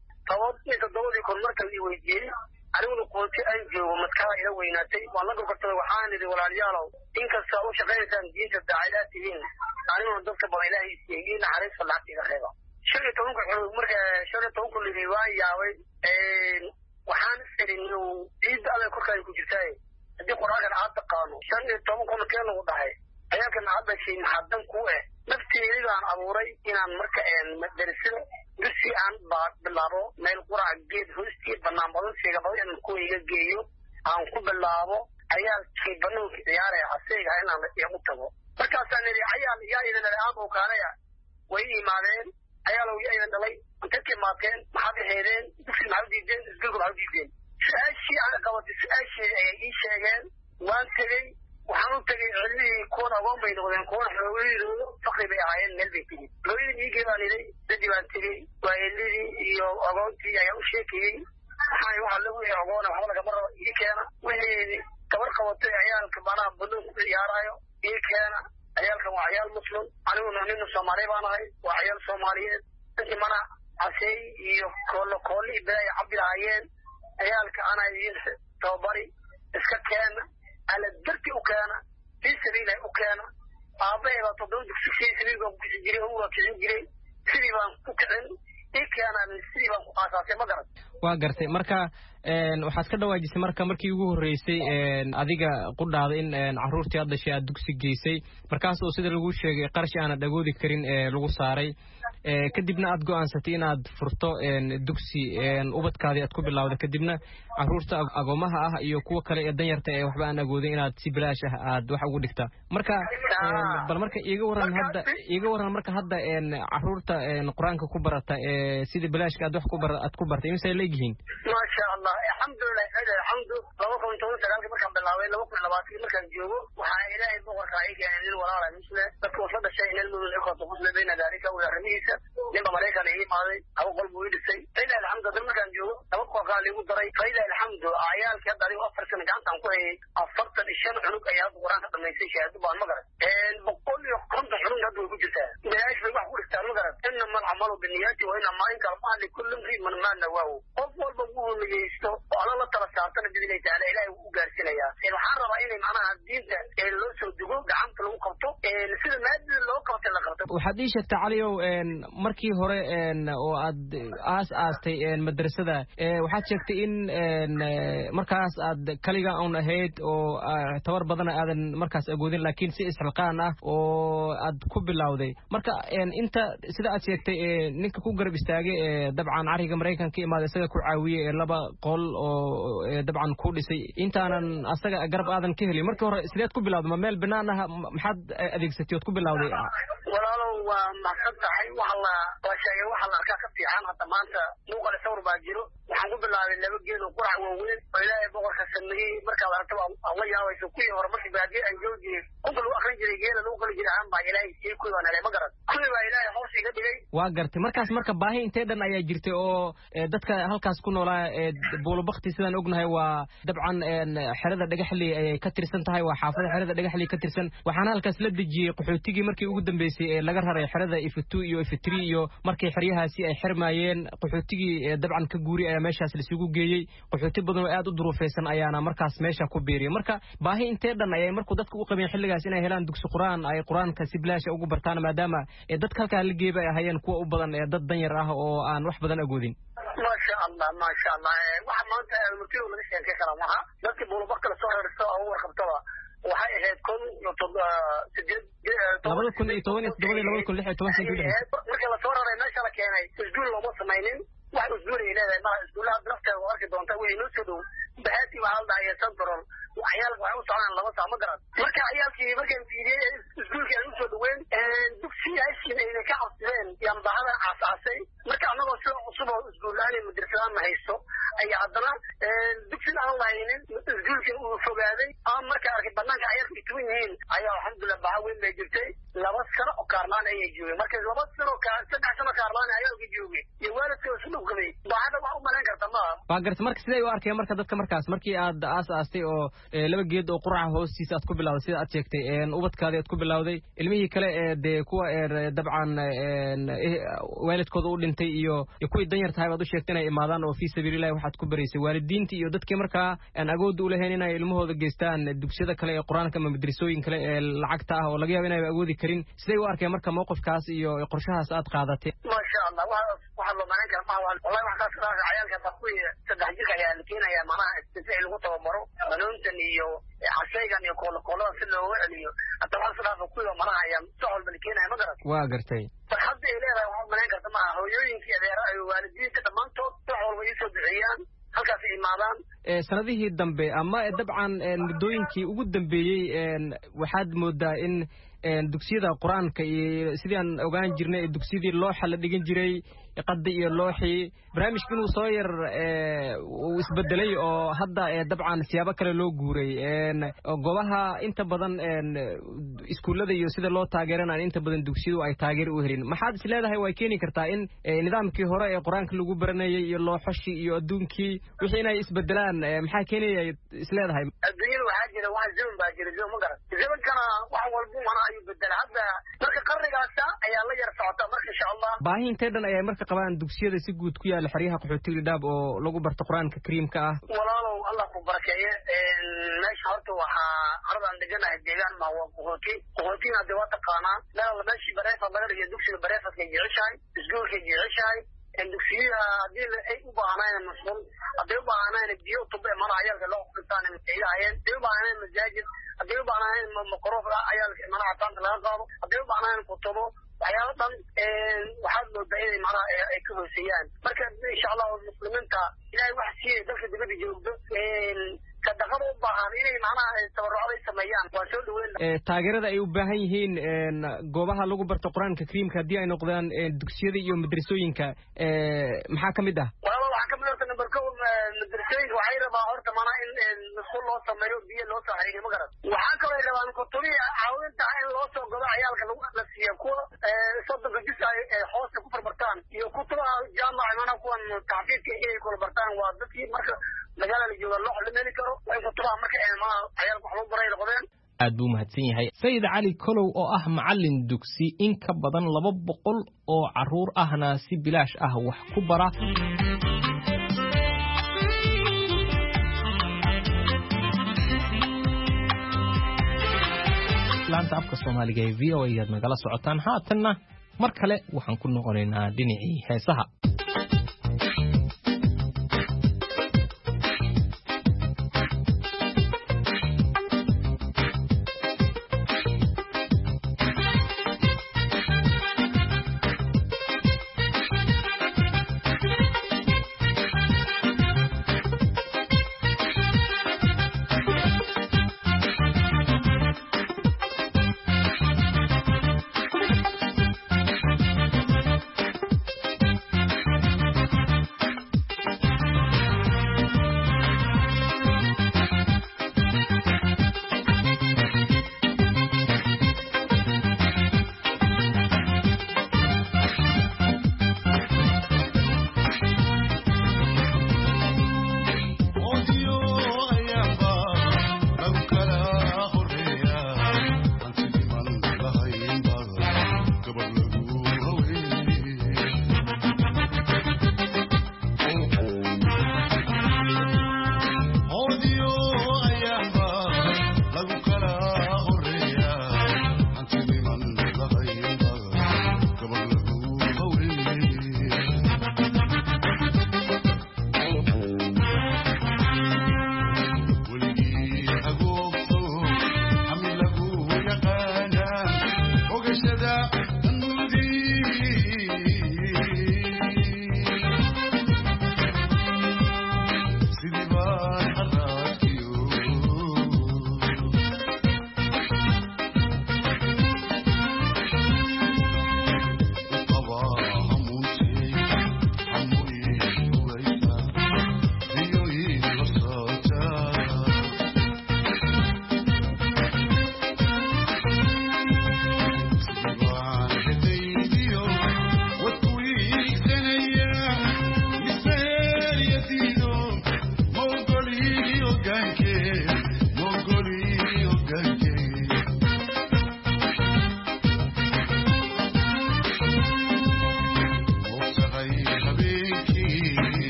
17 kun marka la weydiiyay aniguna qoonti aan joogo maskaxda ila weynaatay waan la gorgortay waxaan idhi walaalayaalow inkasta oo shaqaynaysan diinta daacadaatihiin aniguna dadka baa ilaahay siiyay naxariis lacagtiga reeba 15 cunug marka 15 kun lidii waa yaaway waxaan isirino diinta alle korkay ku jirtay hadii quraanka aad taqaano 15 kun keen lagu dhahay ayaan hadda shay maxadan ku nafteeyda aan abuuray inaan marka madrasada dugsi aan bilaabo meel quraan geed hoostiisa banaan badan sheega badan ku iga geeyo aan ku bilaabo ayaalkii banaanka ciyaaraya asayga inaan la igu tago markaas aan idhi ayaal iyada aan oo kaalaya way imaadeen ayaalow ayaan dhalay inta ka maateen maxaad heedeen dugsi maxaad diideen iskuulka maxaad diideen su'aashii aan qabatay su'aashii ay ii sheegeen waan tagay waxaan u tagay cilmihii koon agoon bay noqdeen koon xoogaydu faqri bay ahaayeen meel bay tegey hooyadii ii geebaaniday dadii baan tegey waayeelidii iyo agoontii ayaan u sheekayey waxaan waxa lagu yahay agoona waxba lagama rabo ii keena wixii gabar qabatay ayaalka banaan banuun ku ciyaarayo ii keena ayaalkan waa ayaal muslim aniguna nin Soomaali baan ahay waa ayaal Soomaaliyeed intii mana asay iyo koolo ibay cabdiraayeen ayaalka ana idin tabari iska keena ala darti u keena isriina u keena aabeeba toddoba dugsi sidii baan ku jiray oo waa kicin jiray sidii baan ku kicin keena sidii baan ku aasaasay ma garan waa gartay marka waxaad ka dhawaajisay markii ugu horeysay adiga qudhaada in carruurtii aad dhashay aad dugsi geysay markaas oo sida lagu sheegay qarash aan dhagoodi karin lagu saaray kadibna aad go'aansatay inaad furto dugsi ubadkaadii aad ku bilowday kadibna carruurta agoomaha ah iyo kuwa kale ee danyarta ee waxba aan agoodin inaad si bilaash ah aad wax ugu dhigtaa marka bal marka iiga waran marka hadda carruurta quraanka ku barata sida bilaashka aad wax ku bartay imisa leeyihiin ma sha Allah alxamdulillah alxamdu 2019 markaan bilaabay 2020 markaan joogo waxa ilaahay boqorka ay keenay walaalaha misle dadku wada dhashay inay muddo ay qoto qosle bayna dalika oo ramiisa ninba Mareykan ay imaaday abu qalbu uu dhisay ilaa alxamdu markaan joogo laba qof qaali ugu daray fayda alxamdu ayaalka dari afar sano gacantan ku hayay 45 cunug ayaa quraanka dhameysay shahaado baan magaray boqol iyo konton cunug hadda ku jirtaa ilaahay wax ku dhigtaa magaray inma al-amalu binniyati wa inma inkalma li kulli fi man ma nawahu qof walba uu niyeysto oo alla la tala saartana bidilay taala ilaahay uu gaarsiinaya waxaan rabaa inay macnaha diinta loo soo dugo gacanta lagu qabto sida maadada loo qabto la qabto waxaad ii sheegtay Caliyow markii hore oo aad aastay madrasada waxaad sheegtay in markaas aad kaliga aan ahayd oo tawar badan aadan markaas agoodin laakiin si isxilqaan ah oo aad ku bilowday marka inta sida aad sheegtay ninka ku garab istaagay dabcan ariga Mareykanka imaaday isaga ku caawiyay laba qol oo dabcan ku dhisay intaanan asaga garab aadan ka helin markii hore sideed ku bilowday ma meel banaan ah maxaad adeegsatay ku bilowday walaalow waa maxsadahay waxa la arkaa ka fiican hadda maanta muuqaal sawir baa jiro waxaan ku bilaabay laba geed oo qurac waaweyn oo ilaahay boqorka sameeyay marka la arko Allah yaabayso ku hor markii baadi aan joogay kunta loo akhrin jiray geela loo qali jiray aan baa ilaahay si ku wanaagay ma garan kuwii baa ilaahay hoos iga dhigay waa gartay markaas marka baahi intee dhan ayaa jirtay oo dadka halkaas ku noolaa buulabakti sidaan ognahay waa dabcan xerada dhagaxley ayay ka tirsan tahay waa xaafada xerada dhagaxley ka tirsan waxaana halkaas la dejiyey qaxootigii markii ugu dambeysay ee laga raray xerada F2 iyo F3 iyo markii xeryahaasi ay xirmayeen qaxootigii dabcan ka guuri ayaa meeshaas la isugu geeyey qaxooti badan oo aad u duruufeysan ayaana markaas meesha ku beeriyay marka baahi intee dhan ayay markuu dadku u qabeen xilligaas inay helaan dugsi quraan ay quraanka si bilaash ugu bartaan maadaama dadka halka la geeyay ay hayeen kuwa u badan dad danyar ah oo aan wax badan agoodin ما شاء الله waxa maanta mutiyo laga sheekay kara maha dadkii buulabakta la soo rarayso oo warqabtada waxay ahayd kun iyo 2017 markii la soo raray meesha la keenay isduul looma samaynin wax isduul ay leedahay ma isduulaha drafteeda oo arki doonta way inoo soo dhow bahati waxa la dhahay santoron waxyaal waxay u socdaan laba saac ma garan marka ciyaalkii markay fiiriyay isduulkii ay u soo dhaweyn dugsi ay siinayna ka cabsadeen yaan bahada aasaasay marka anagoo soo cusub oo isduulaani madrasada ma haysto ay haddana dugsi aan lahaynin isduulkii uu fogaaday ama marka arkay banaanka ciyaalkii tuwan yihiin ayaa alxamdulillah baha weyn bay jirtay 2 sano oo kaarlaan ayay joogeen marka 2 sano ka 3 sano kaarlaan ayay joogeen iyo waalidkii soo dhugmay bahada wax u malayn karta ma waa gartay marka sidee u arkay marka dadka markaas markii aad aasaastay oo laba geed oo quraca hoostiisa aad ku bilawday sida aad sheegtay ubadkaada aad ku bilawday ilmihii kale ee kuwa dabcan waalidkooda u dhintay iyo kuwii danyar tahay baad u sheegtay inay imaadaan oo fi sabiilillaah waxaad ku baraysay waalidiintii iyo dadkii markaa aan agood u lahayn inay ilmahooda geystaan dugsiyada kale ee quraanka ama madrasooyin kale ee lacagta ah oo laga yaabo inay agoodi karin sidee u arkay marka mowqifkaas iyo qorshahaas aad qaadatay ma sha Allah waxa loo maalan kara ma wallahi waxa ka soo cayaalka taqwiy saddex jirka ayaa la keenaya macnaha isticmaal lagu tababaro qanuntan iyo casaygan iyo koolada si loo celiyo hadda waxa soo kuwa macnaha ayaa soo walba la keenaya ma garan waa gartay hadda ay leedahay waxa maalan karta ma hooyooyinkii adeer ay waalidiinta dhamaantood soo walba isoo bixiyaan halkaas imaadaan sanadihii dambe ama dabcan muddooyinkii ugu dambeeyay waxaad moodaa in dugsiyada quraanka iyo sidii aan ogaan jirnay dugsiyadii looxa la dhigan jiray qadda iyo looxi barnaamijku inuu soo yar uu isbedelay oo hadda dabcan siyaabo kale loo guuray goobaha inta badan iskuulada iyo sida loo taageerana inta badan dugsiyadu ay taageer u helin maxaad is leedahay way keeni kartaa in nidaamkii hore ee quraanka lagu baranayay iyo looxashi iyo adduunkii wixii inay isbedelaan maxaa keenaya is leedahay adduunyada waxaa jira wax zaman baa jira zaman ma garan zamankana wax walba mana ayuu bedela hadda marka qarnigaasa ayaa la yar socota marka insha Allah baahi intee dhan ayay marka qabaan dugsiyada si guud ku yaala xeryaha qaxootiga dhaab oo lagu barto quraanka kariimka ah walaalow Allah ku barakeeyo meesha horta waxaa ardaan deganahay deegaan ma waa qaxootiga hadda waa taqaanaa meel meeshii bareefad laga dhigo dugsiga bareefadka jeceshahay iskuulka jeceshahay dugsiga hadii ay u baahanayeen mas'uul hadii u baahanayeen biyo tuba mar ayalka loo qistaan ay lahaayeen hadii u baahanayeen masaajid hadii u baahanayeen maqroof ayalka mana taanta laga qaado hadii u baahanayeen kutubo waxyaabo dhan waxaad moodaa inay macnaha ay ka hooseeyaan marka insha Allah muslimiinta ilaahay wax siiyay dalka dibadda joogto sadaqada u baahan inay macnaha tabarucay sameeyaan waa soo dhaweyn taageerada ay u baahan yihiin goobaha lagu barto quraanka kariimka hadii ay noqdaan dugsiyada iyo madrasooyinka maxaa kamid ah waxa kamid ah number 1 madrasooyinka waxay rabaa horta macnaha in mas'uul loo sameeyo biyo loo sameeyo ma garan waxa kale rabaan kutubiya caawinta in loo soo godo ciyaalka lagu la kuwa صدق جزء حوص كفر برتان يكتبها جامعة أنا كون تعبير كإيه كل برتان وضدي مركز مجال اللي جوا اللوح اللي ملكه ويكتبها مركز ما عيال كحلو بري الغبين aad buu mahadsan yahay sayid cali kolow oo ah macallin dugsi in ka badan 200 oo caruur ahna si bilaash ah wax ku bara laanta afka Soomaaliga ee VOA aad nagala socotaan haatanna mar kale waxaan ku noqonaynaa dhinacii heesaha